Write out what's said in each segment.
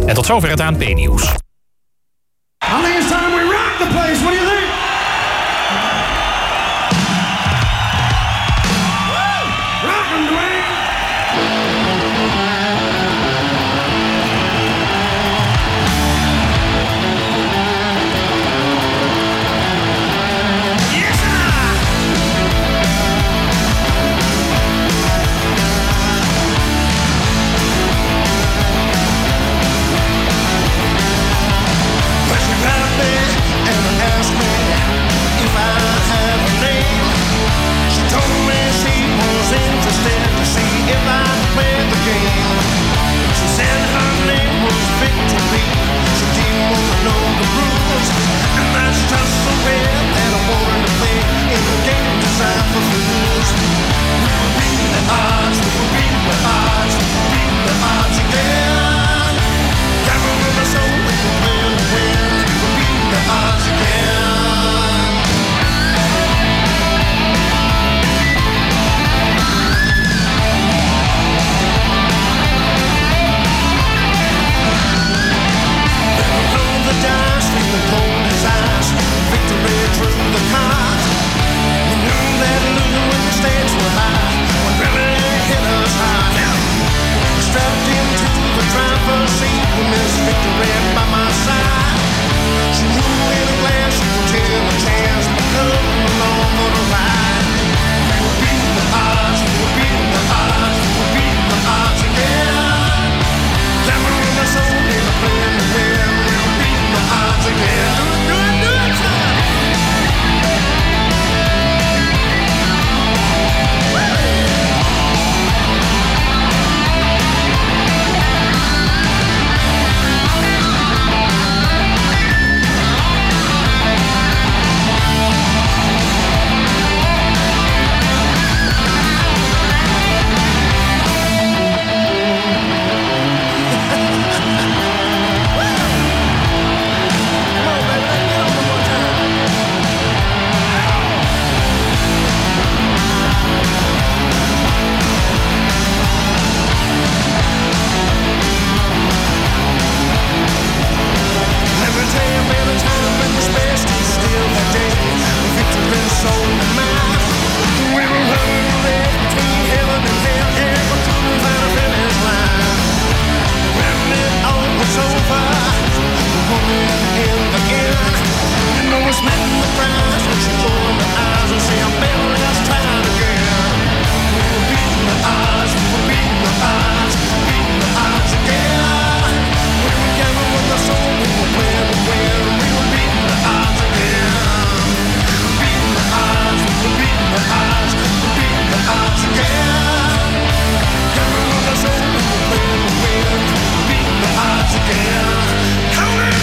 En tot zover het ANP-nieuws. I think it's time we rock the place. What do you think? Rockin' Dwayne. Yes, sir. Well, she grabbed me and asked me if I had a name. She told me she was interested to see if I'd play the game. She said her name was Victory. She didn't want to know the rules, and that's just the way that I wanted to play in a game designed for fools. We were beating the odds, we were beating the odds, we were beating the odds again. Gamble in the soul, we were playing to win. We were beating the odds again. Roll the dice, feel the cold as ice. Victory drew the card. We knew that losing when the stakes were high would really hit us hard. Strapped into the driver's seat with Miss Victory by my side. She knew in a glass she would take a chance to come along for the ride. We were beating the odds, we were beating the odds, we were beating the odds again. Glamour in my soul, we were playing to win. We were beating the odds again. Do it, son. Let me tell you about a time when the space is still that day. Victory soul of mine. We were running the leg between heaven and hell, yeah, but couldn't find a finish line. When it all was over, we won in the end. You know it's meant the prize when she opened her eyes and say, I'm better, let's try it again. We were beating the odds, we were beating the odds, we were beating the odds again. We were gambling with our soul, we were playing to win. We were beating the odds again. Beating the odds, we were beating the odds, we were beating the odds again. Gambling with our soul, we were playing to win. Beating the odds again. Count it!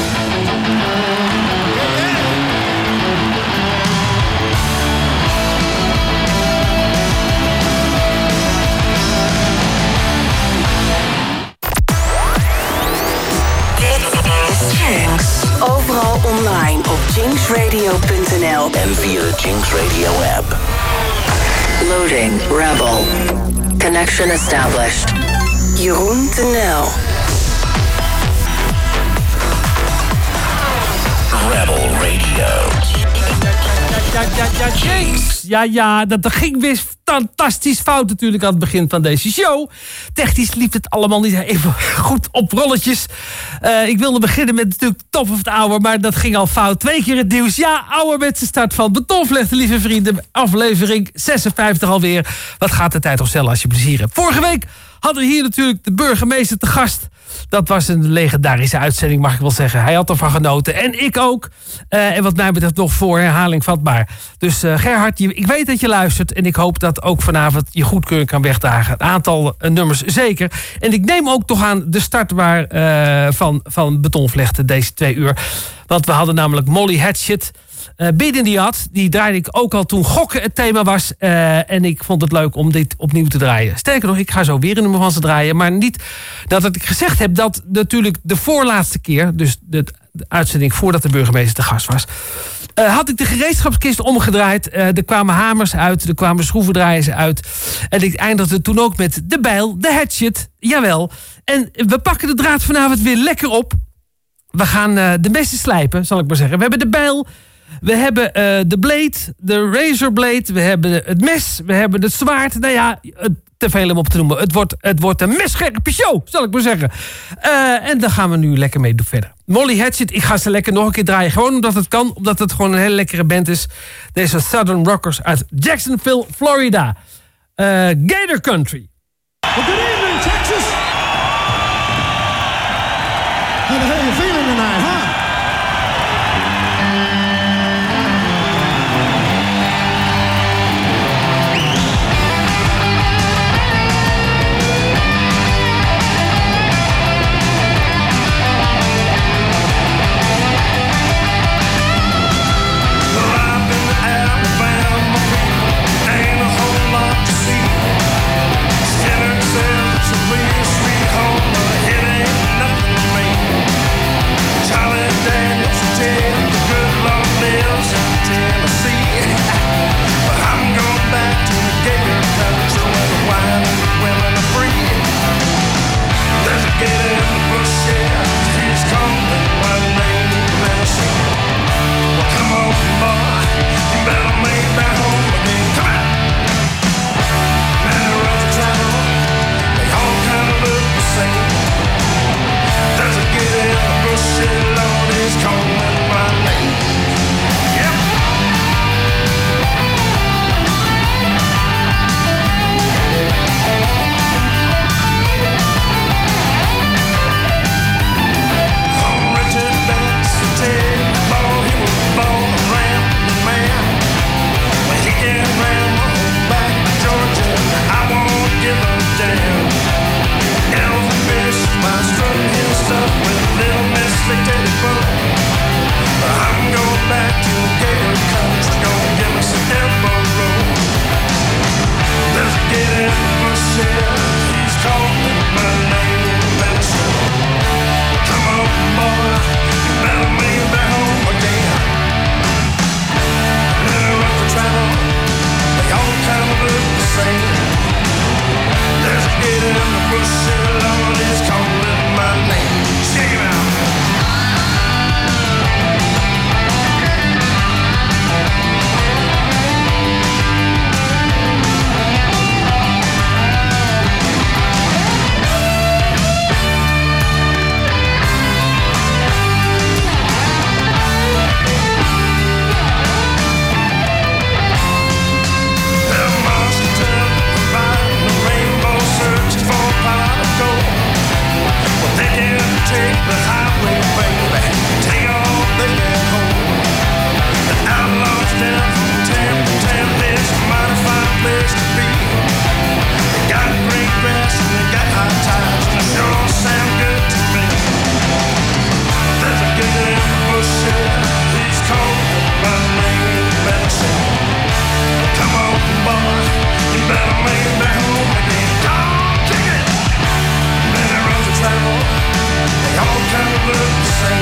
Jinx. Overal online op jinxradio.nl En via de Jinx Radio app. Loading Rebel. Connection established. Jeroen de Nel. Rebel Radio. Jinx! Ja, dat ging weer fantastisch fout natuurlijk aan het begin van deze show. Technisch liep het allemaal niet even goed op rolletjes. Ik wilde beginnen met natuurlijk Top of the Hour, maar dat ging al fout. 2 keer het nieuws. Ja, ouderwetse start van Betonvlechten, lieve vrienden. Aflevering 56 alweer. Wat gaat de tijd toch snel als je plezier hebt. Vorige week hadden we hier natuurlijk de burgemeester te gast. Dat was een legendarische uitzending, mag ik wel zeggen. Hij had ervan genoten. En ik ook. En wat mij betreft nog voor herhaling vatbaar. Dus Gerhard, ik weet dat je luistert. En ik hoop dat ook vanavond je goedkeuring kan wegdragen. Een aantal nummers zeker. En ik neem ook toch aan de start van Betonvlechten deze 2 uur. Want we hadden namelijk Molly Hatchet. Beat in the Yard, die draaide ik ook al toen gokken het thema was. En ik vond het leuk om dit opnieuw te draaien. Sterker nog, ik ga zo weer een nummer van ze draaien. Maar niet dat ik gezegd heb dat natuurlijk de voorlaatste keer... dus de uitzending voordat de burgemeester te gast was... had ik de gereedschapskist omgedraaid. Er kwamen hamers uit, er kwamen schroevendraaiers uit. En ik eindigde toen ook met de bijl, de hatchet, jawel. En we pakken de draad vanavond weer lekker op. We gaan de messen slijpen, zal ik maar zeggen. We hebben de bijl, we hebben de blade, de razorblade... we hebben het mes, we hebben het zwaard. Nou ja, te veel om op te noemen. Het wordt een messcherpe show, zal ik maar zeggen. En daar gaan we nu lekker mee verder. Molly Hatchet, ik ga ze lekker nog een keer draaien. Gewoon omdat het kan, omdat het gewoon een hele lekkere band is. Deze Southern Rockers uit Jacksonville, Florida. Gator Country. Well, good evening, Texas. How the hell you feeling tonight, huh? They all kind of look the same.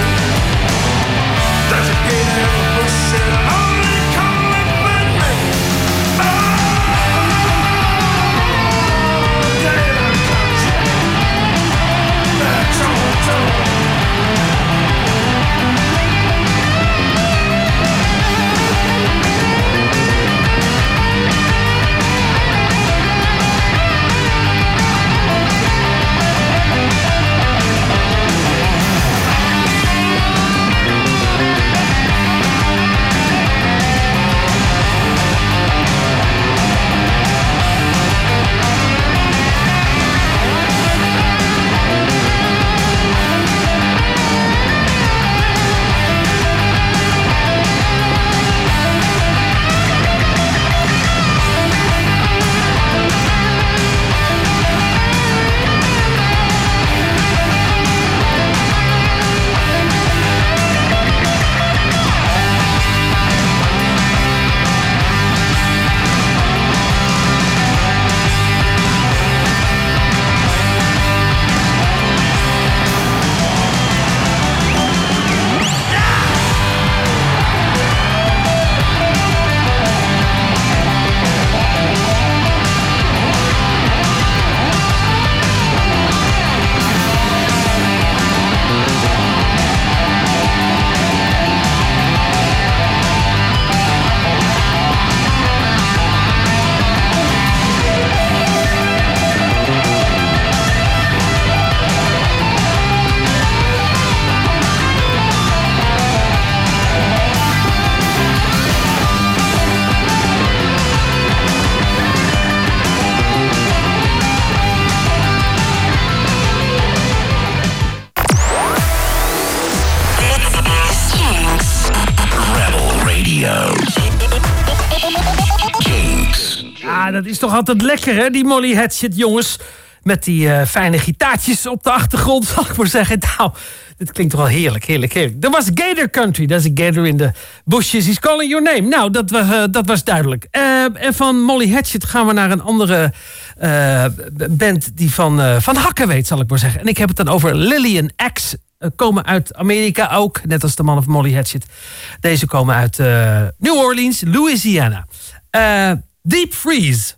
Ja, dat is toch altijd lekker, hè? Die Molly Hatchet, jongens. Met die fijne gitaartjes op de achtergrond, zal ik maar zeggen. Nou, dit klinkt toch wel heerlijk, heerlijk, heerlijk. Dat was Gator Country. Dat is een gator in de bushes. He's calling your name. Nou, dat was duidelijk. En van Molly Hatchet gaan we naar een andere band die van hakken weet, zal ik maar zeggen. En ik heb het dan over Lillian Axe. Komen uit Amerika ook, net als de mannen van Molly Hatchet. Deze komen uit New Orleans, Louisiana. Deep Freeze.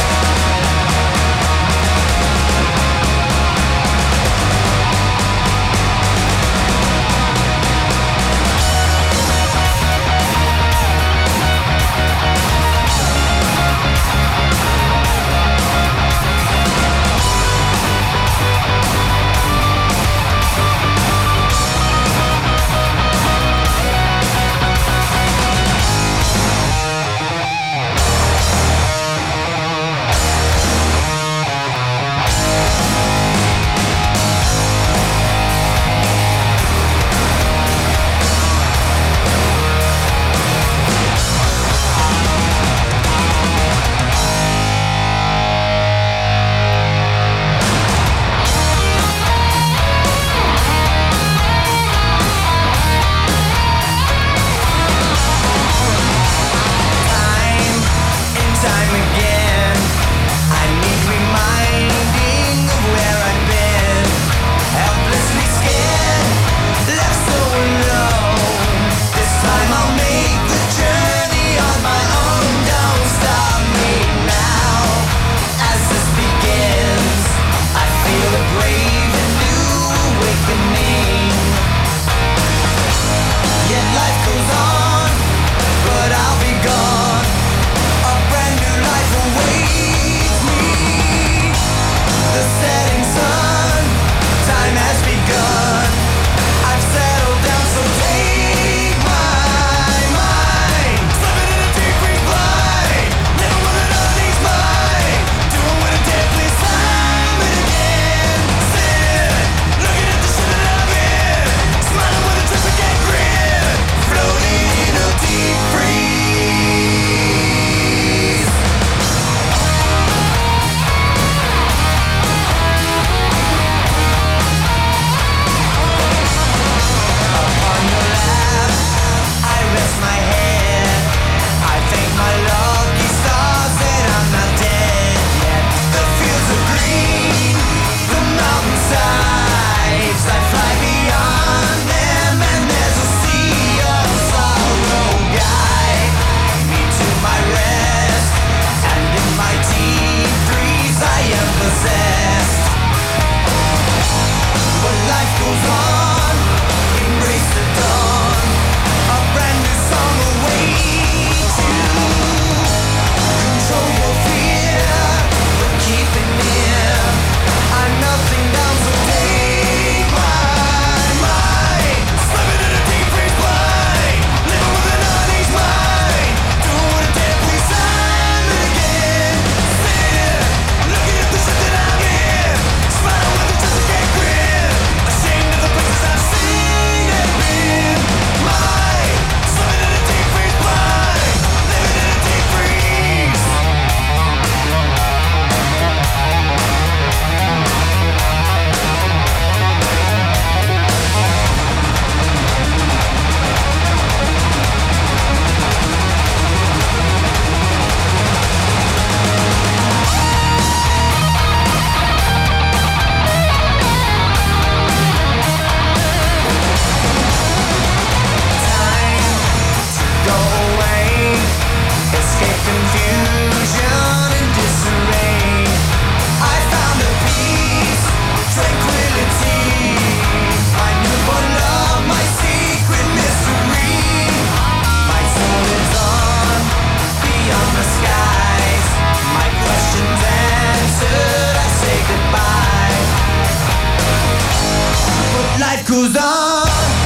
goes on,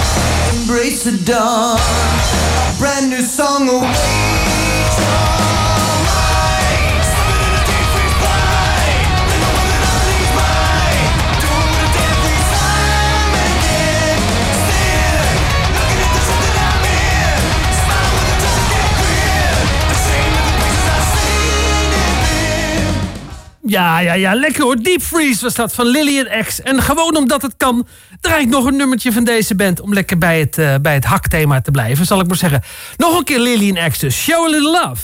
embrace the dawn, a brand new song awaits from life. Slipping in a deep freeze blind, living with it on his mind, doing what a damn freeze time and again. Still, looking at the truth that I'm in, smiling with a just get grin, ashamed of the places I've seen and been. Ja, lekker hoor. Deep Freeze was dat van Lillian X. En gewoon omdat het kan, draai ik nog een nummertje van deze band om lekker bij het hakthema te blijven, zal ik maar zeggen. Nog een keer Lillian X dus. Show a Little Love.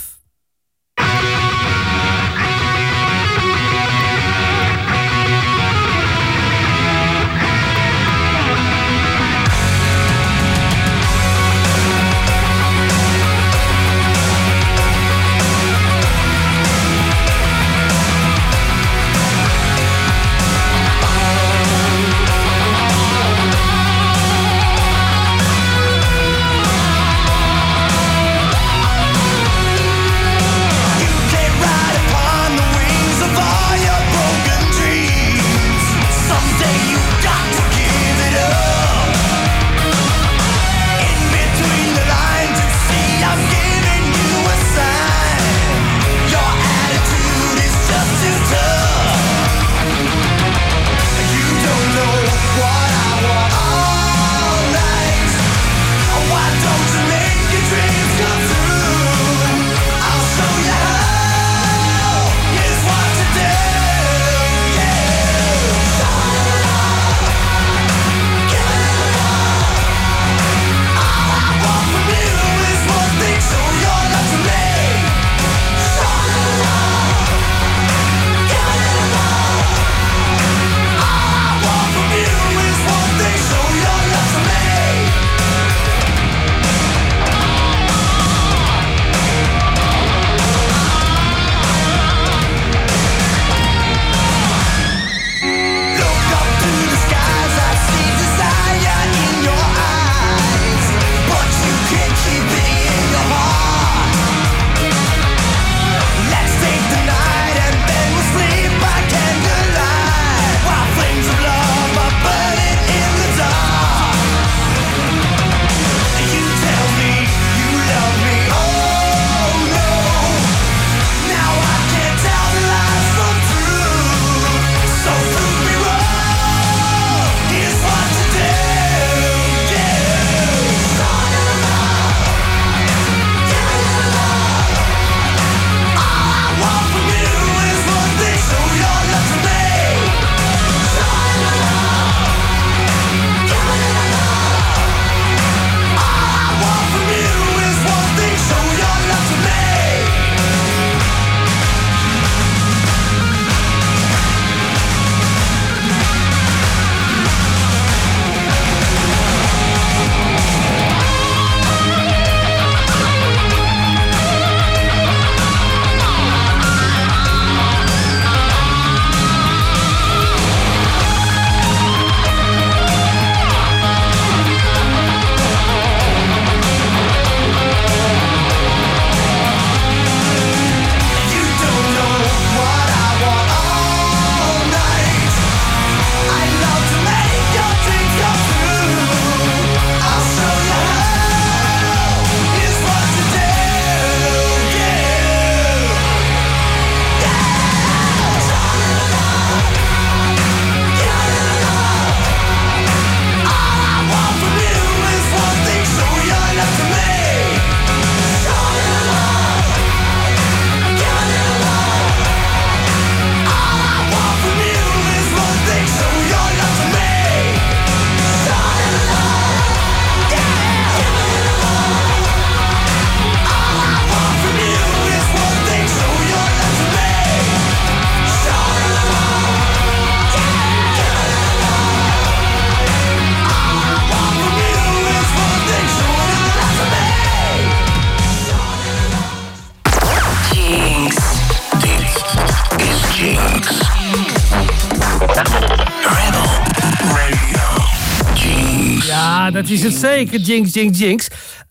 dat is het zeker. Jinx, jinx, jinx.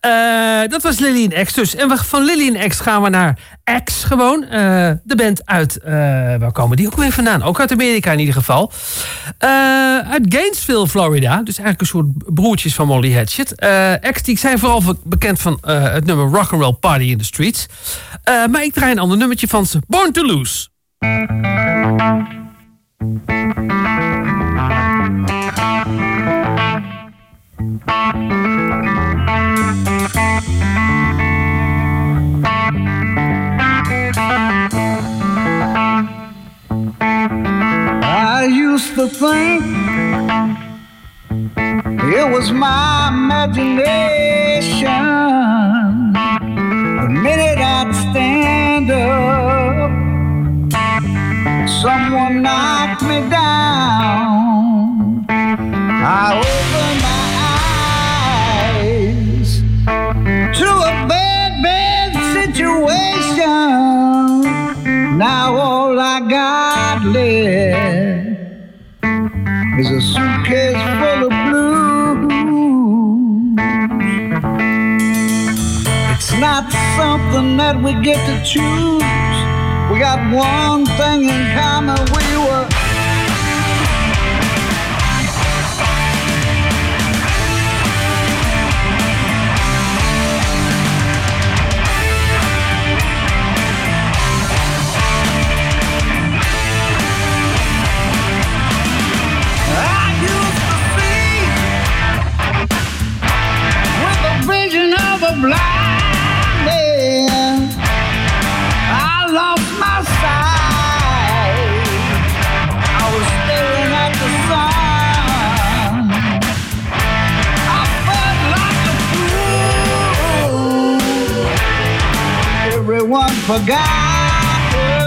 Dat was Lillian X dus. En van Lillian X gaan we naar X gewoon. De band uit... waar komen die ook weer vandaan? Ook uit Amerika in ieder geval. Uit Gainesville, Florida. Dus eigenlijk een soort broertjes van Molly Hatchet. X die zijn vooral bekend van het nummer Rock'n'Roll Party in the Streets. Maar ik draai een ander nummertje van ze. Born to Lose. It was my imagination. The minute I'd stand up, someone knocked me down. I opened my eyes to a bad situation. Now all I got left is a suitcase full of blues. It's not something that we get to choose. We got one thing in common, we were blind man. I lost my sight. I was staring at the sun. I felt like a fool. Everyone forgot.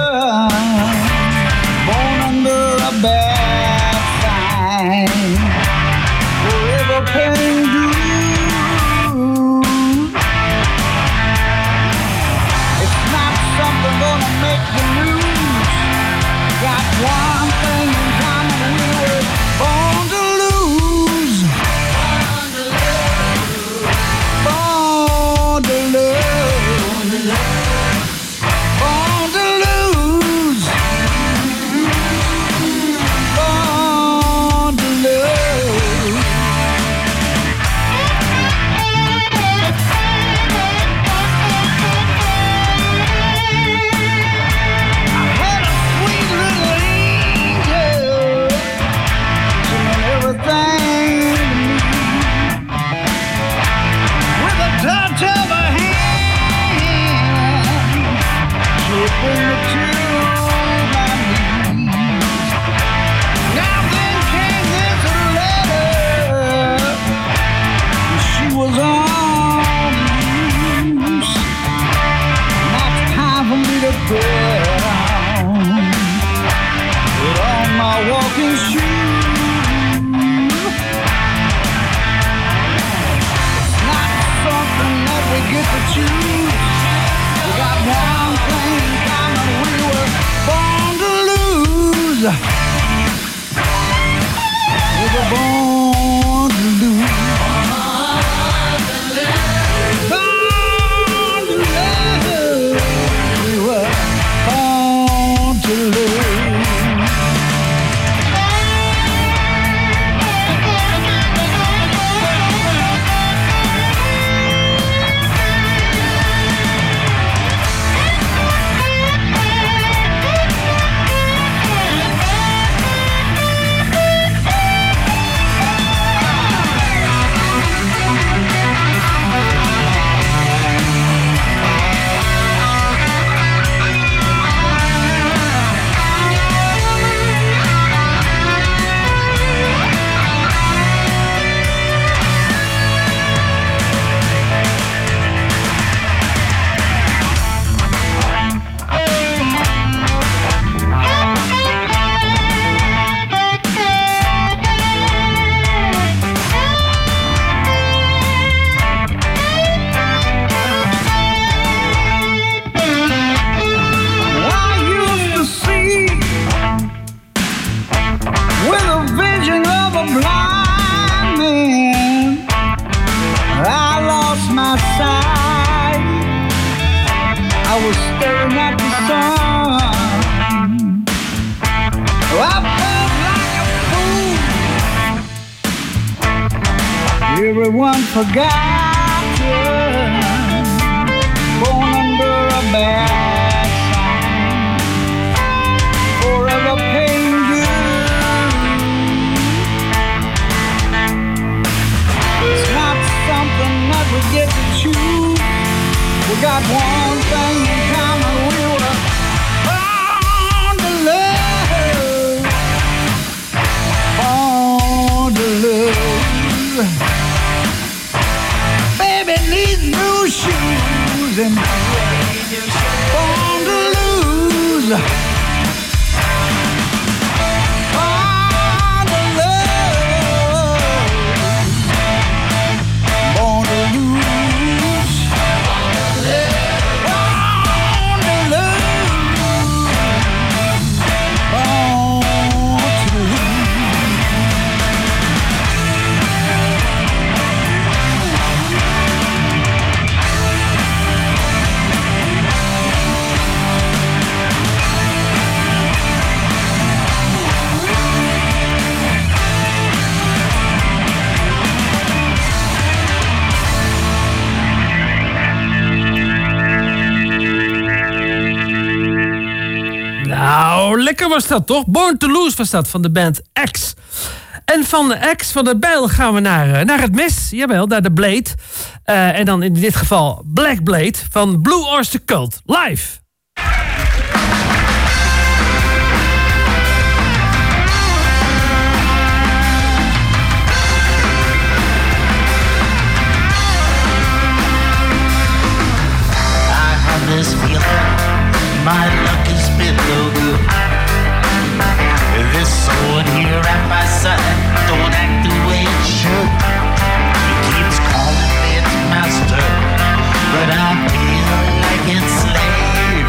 Born under a bad sign. Forever pain due. Gonna make the news. Got one thing in common, we were born to lose. Born to lose. Born to lose. Born to lose. We were born to lose. Born to lose. We were born to lose. Everyone forgotten, born under a bad sign, forever paying dues. It's not something that we get to choose. We got one thing in common, we were born to love, born to love. Baby needs new shoes and born to lose. Born to love. Born to lose. Born to lose. Born to lose. Nou, lekker was dat toch? Born to Lose was dat van de band X. En van de X, van de bijl, gaan we naar het mes. Jawel, naar de Blade. En dan in dit geval Black Blade van Blue Oyster Cult. Live. This feeling, my luck has been no good. This sword here at my side don't act the way it should. It keeps calling me its master, but I feel like its slave.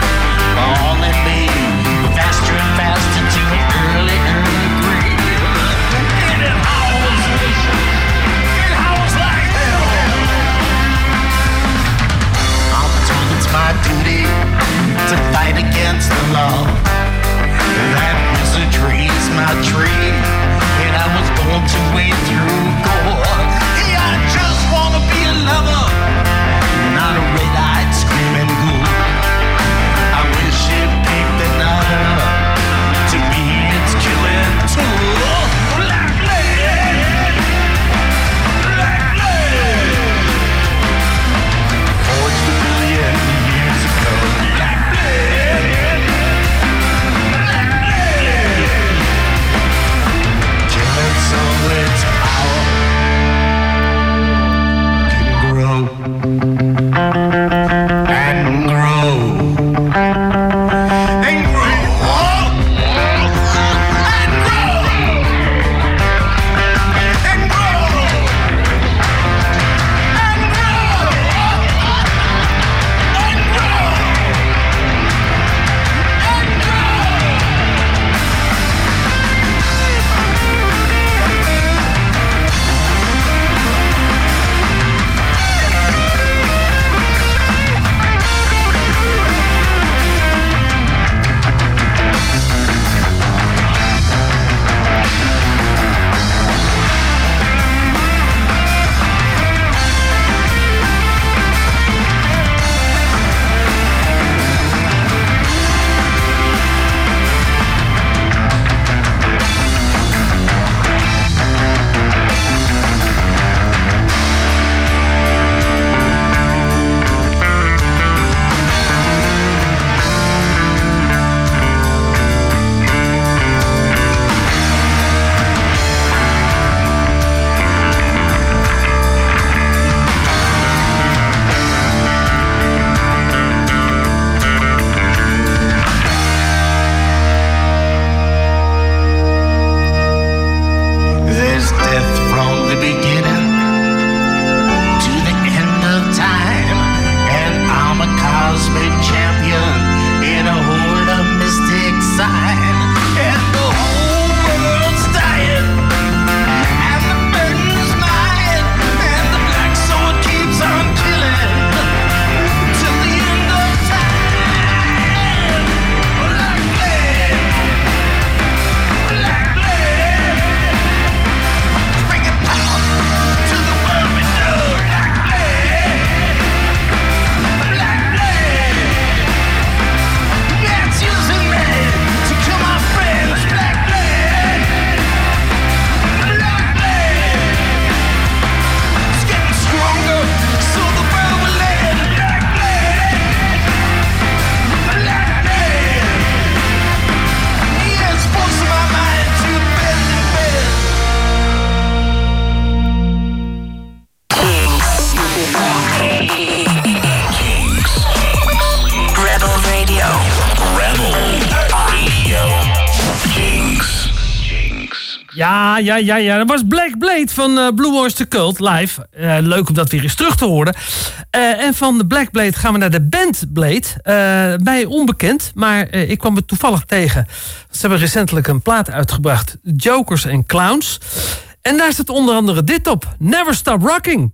Ja. Dat was Black Blade van Blue Oyster Cult live. Leuk om dat weer eens terug te horen. En van de Black Blade gaan we naar de band Blade. Mij onbekend, maar ik kwam het toevallig tegen. Ze hebben recentelijk een plaat uitgebracht. Jokers and Clowns. En daar staat onder andere dit op. Never Stop Rocking.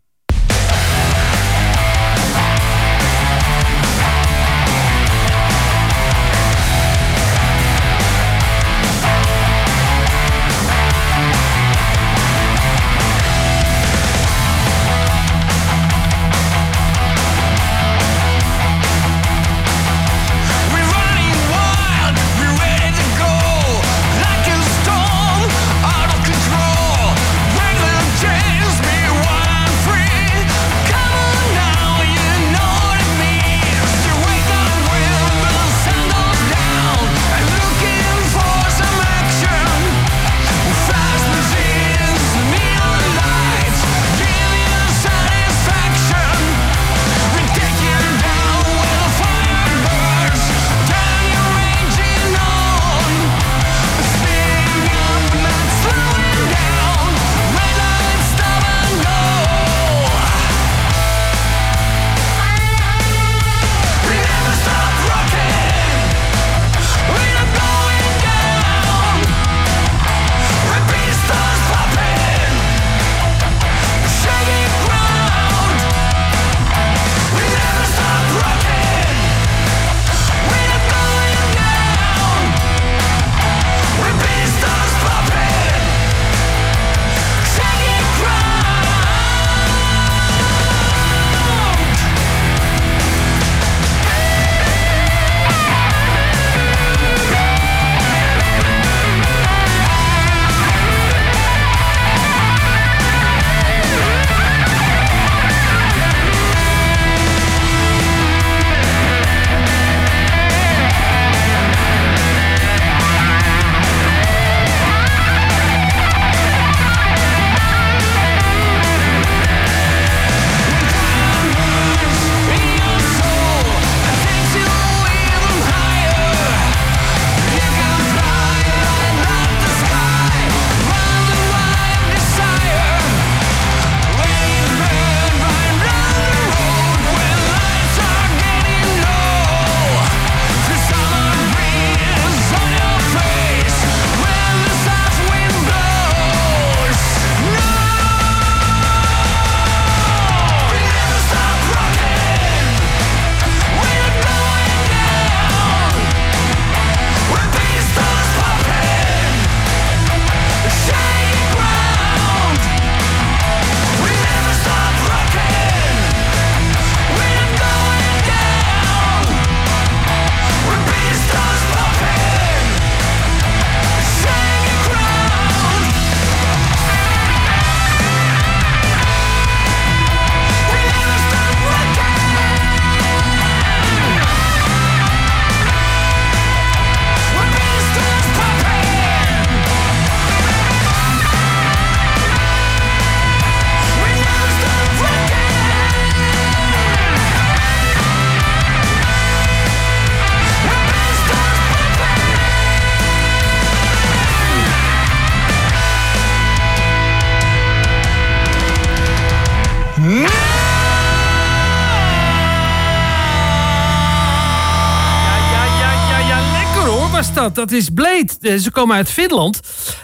Dat is Blade. Ze komen uit Finland.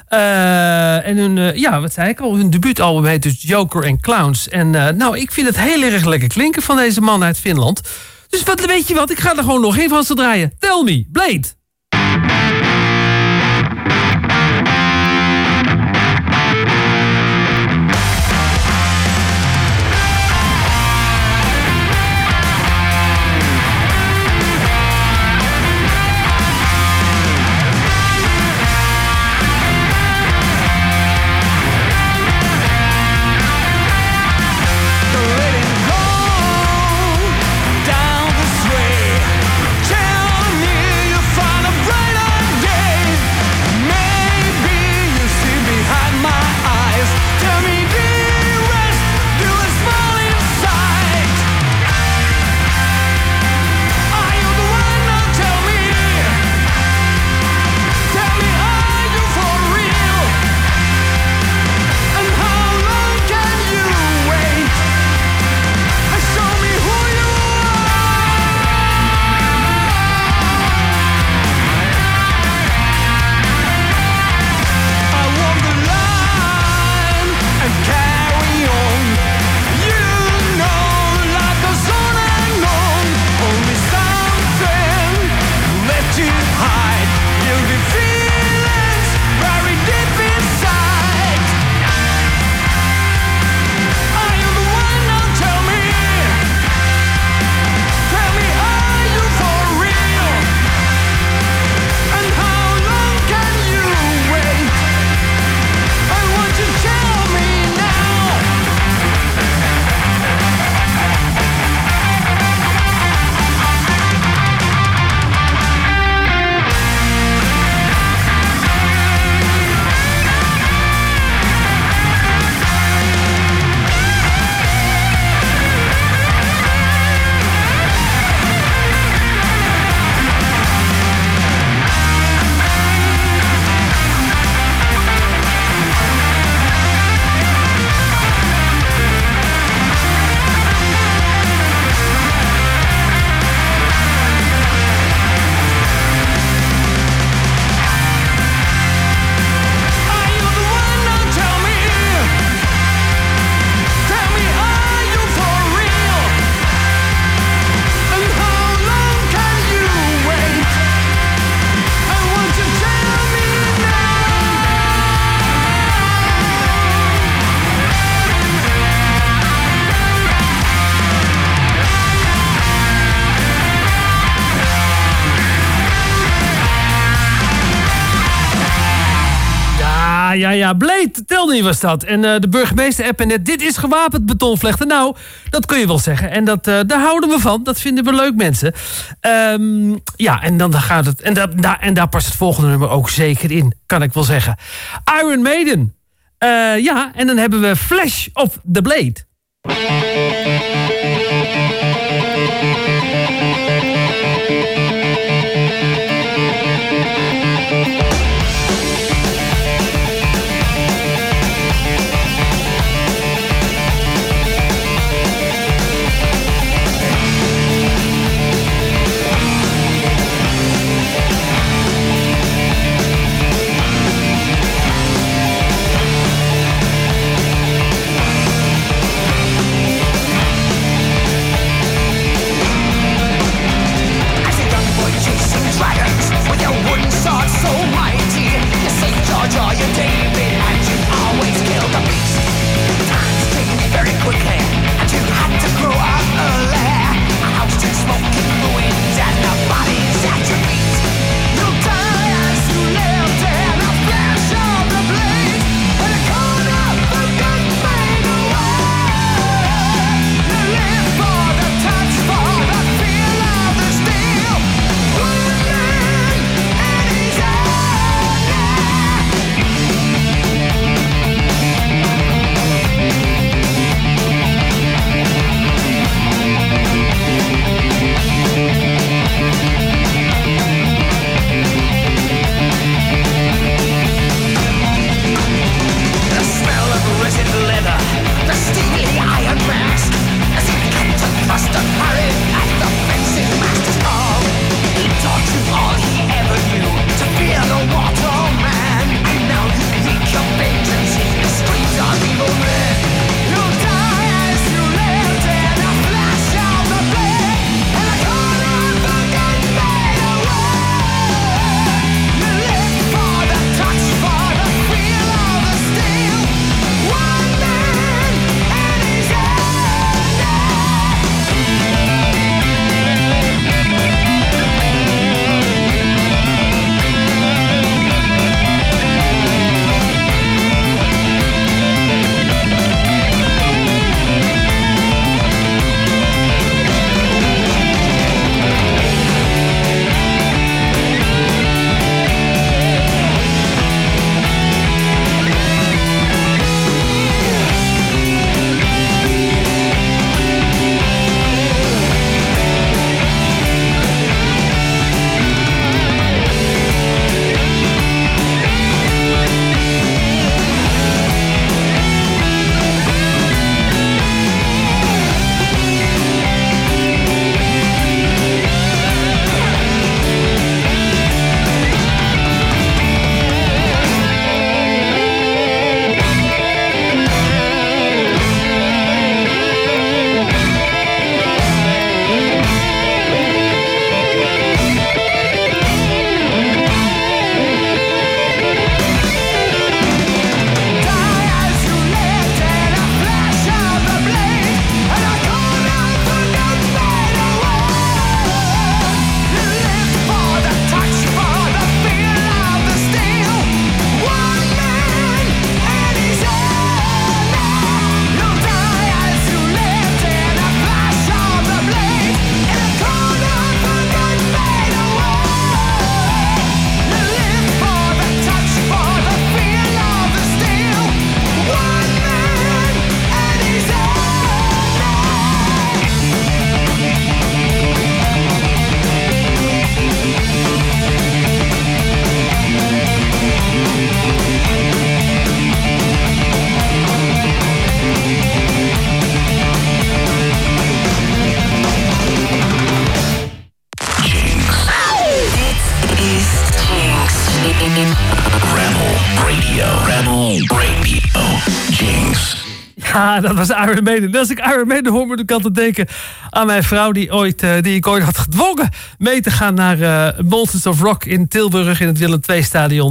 En hun, wat zei ik al? Hun debuutalbum heet dus Joker and Clowns. En ik vind het heel erg lekker klinken van deze man uit Finland. Dus weet je wat? Ik ga er gewoon nog één van ze draaien. Tell me, Blade. Down this way, tell me you find Ja. Blade, tel niet was dat. En de burgemeester app en net, dit is gewapend betonvlechten. Nou, dat kun je wel zeggen. En daar houden we van. Dat vinden we leuk, mensen. En dan gaat het... En daar past het volgende nummer ook zeker in. Kan ik wel zeggen. Iron Maiden. En dan hebben we Flash of the Blade. Ja, dat was Iron Maiden. Als ik Iron Maiden hoor, moet ik altijd denken aan mijn vrouw die ik ooit had gedwongen mee te gaan naar Monsters of Rock in Tilburg in het Willem II stadion.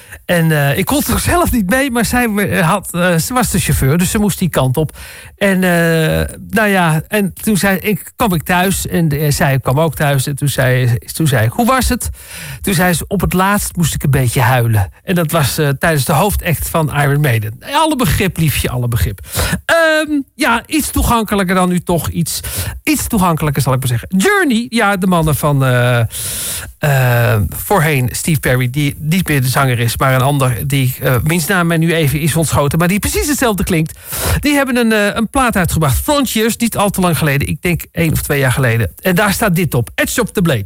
En ik kon toch zelf niet mee, maar ze was de chauffeur, dus ze moest die kant op. En en toen kwam ik thuis en zij kwam ook thuis. En toen zei ik, hoe was het? Toen zei ze, op het laatst moest ik een beetje huilen. En dat was tijdens de hoofdact van Iron Maiden. Alle begrip, liefje, alle begrip. Iets toegankelijker dan nu toch. Iets toegankelijker, zal ik maar zeggen. Journey, ja, de mannen van voorheen Steve Perry, die niet meer de zanger is, maar een ander die wiens naam mij nu even is ontschoten, maar die precies hetzelfde klinkt. Die hebben een plaat uitgebracht. Frontiers, niet al te lang geleden. Ik denk 1 of 2 jaar geleden. En daar staat dit op. Edge of the Blade.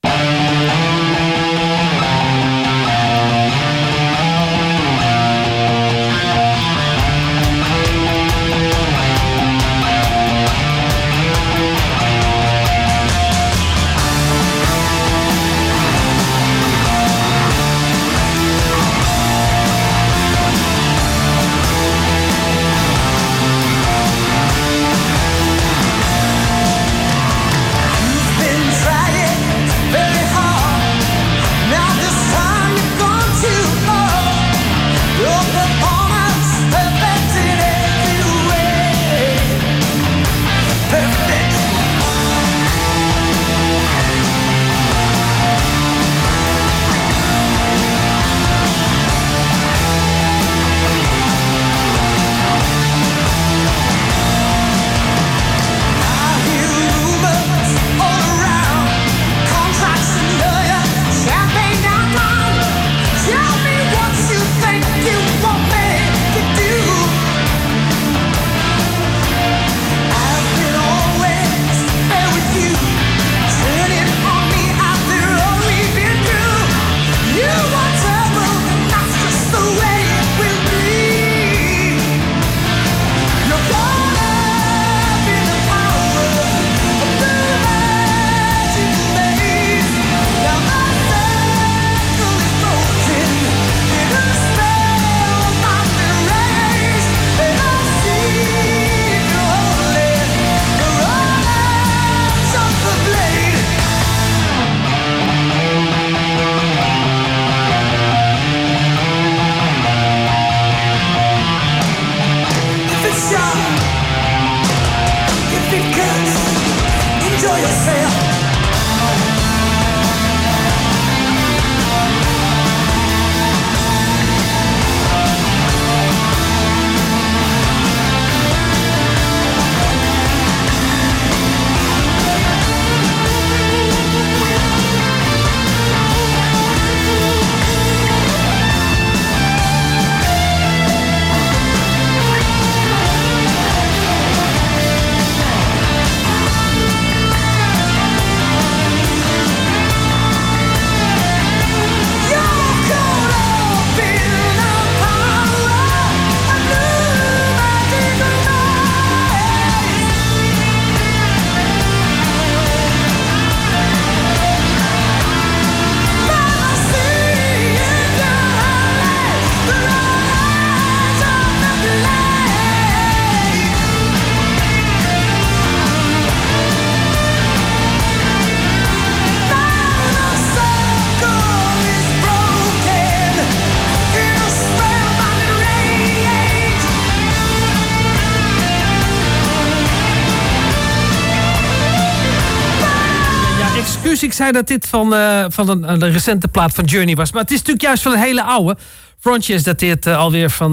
Ik zei dat dit van een recente plaat van Journey was. Maar het is natuurlijk juist van een hele oude. Frontiers dateert alweer van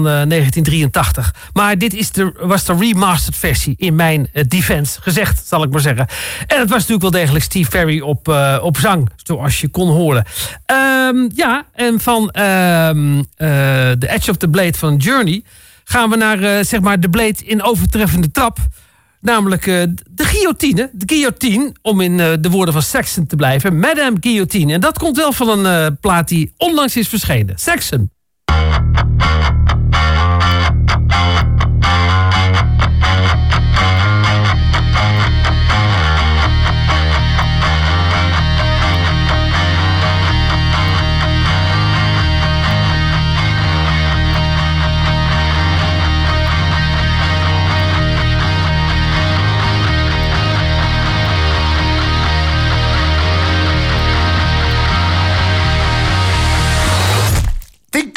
1983. Maar dit was de remastered versie in mijn defense gezegd, zal ik maar zeggen. En het was natuurlijk wel degelijk Steve Perry op zang, zoals je kon horen. En van The Edge of the Blade van Journey gaan we naar zeg maar de Blade in overtreffende trap. Namelijk de guillotine. De guillotine, om in de woorden van Saxon te blijven. Madame Guillotine. En dat komt wel van een plaat die onlangs is verschenen. Saxon. Think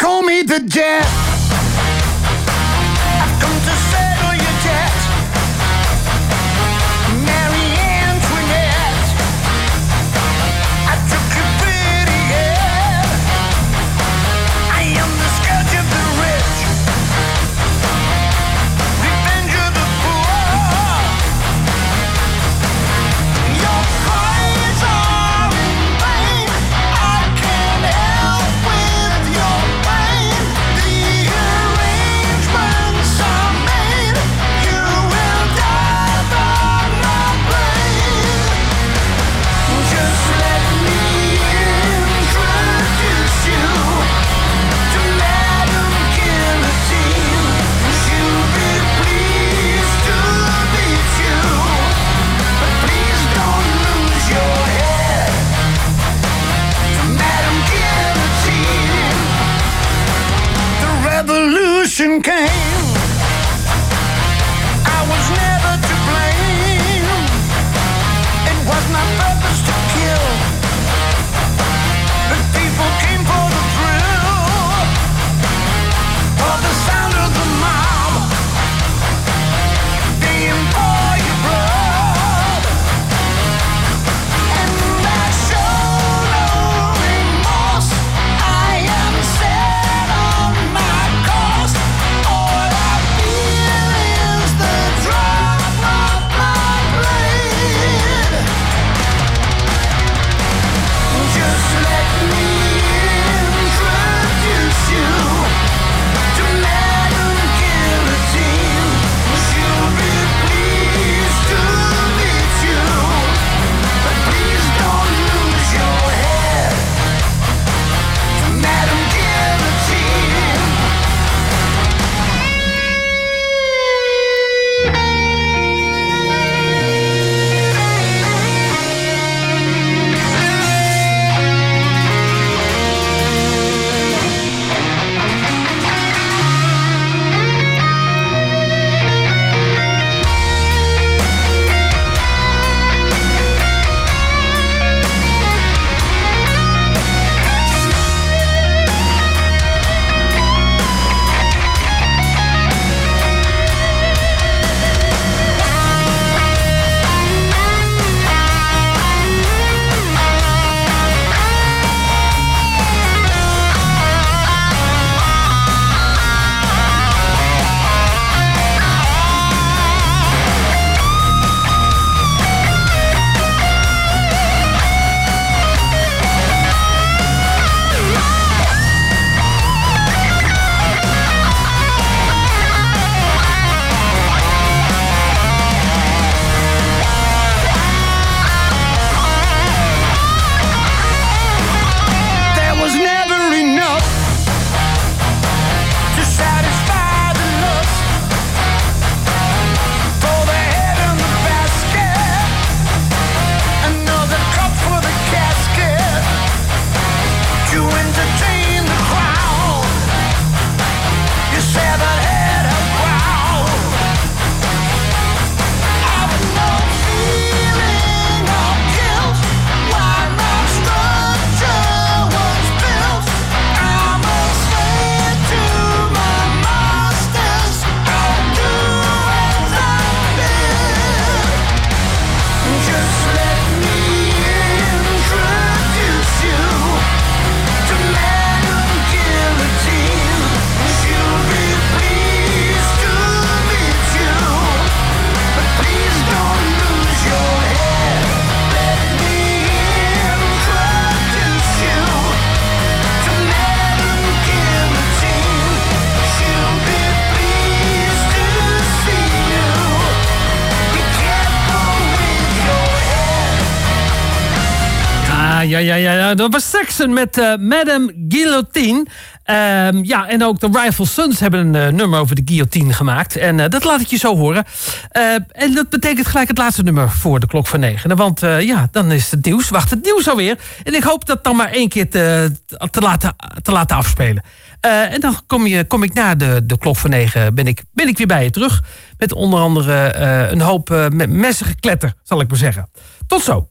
Ja. Dat was Saxon met Madame Guillotine. En ook de Rival Sons hebben een nummer over de guillotine gemaakt. En dat laat ik je zo horen. En dat betekent gelijk het laatste nummer voor de klok van 9. Want dan is het nieuws. Wacht, het nieuws alweer. En ik hoop dat dan maar 1 keer te laten afspelen. En dan kom ik na de klok van 9 ben ik weer bij je terug. Met onder andere een hoop messige kletter, zal ik maar zeggen. Tot zo.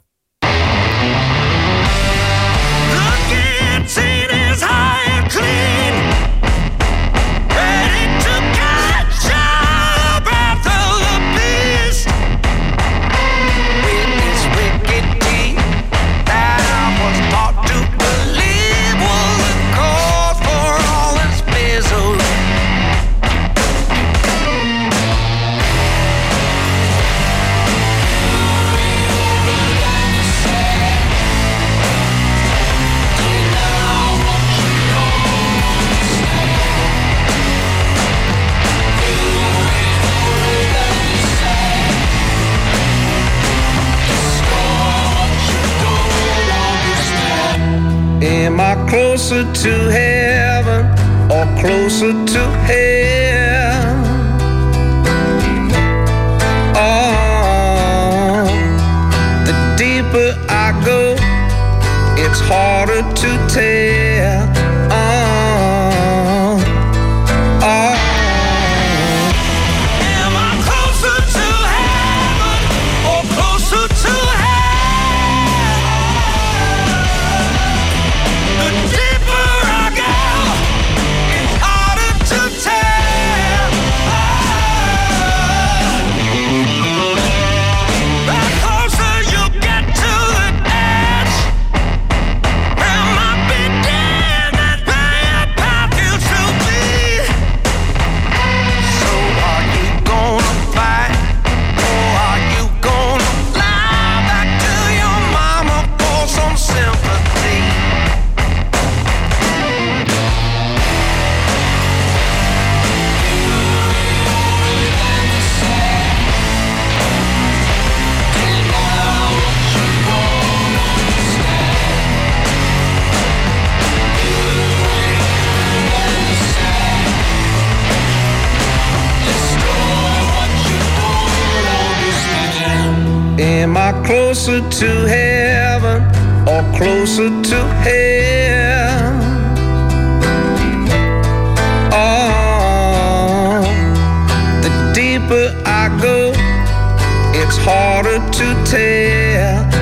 Am I closer to heaven or closer to hell? Oh, the deeper I go, it's harder to tell. Am I closer to heaven or closer to Am I closer to heaven or closer to hell? Oh, the deeper I go, it's harder to tell.